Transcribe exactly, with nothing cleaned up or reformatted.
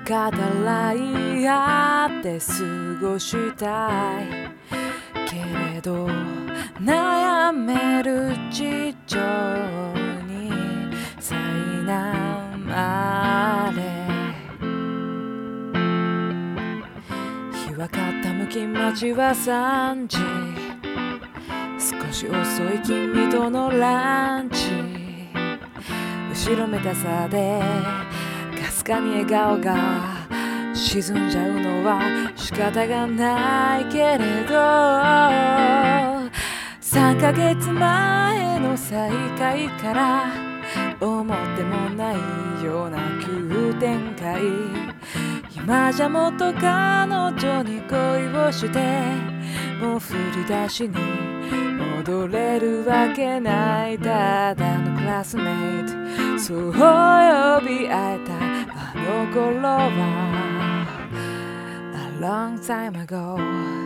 語らい合って過ごしたいけれど悩める事情に苛まれ日は傾き街はさんじ少し遅い君とのランチ後ろめたさでかすかに笑顔が沈んじゃうのは仕方がないけれどさんかげつまえの再会から思ってもないような急展開今じゃもっと彼女に恋をしてもう振り出しに戻れるわけないただのクラスメイトそう呼び合えたあの頃は A long time ago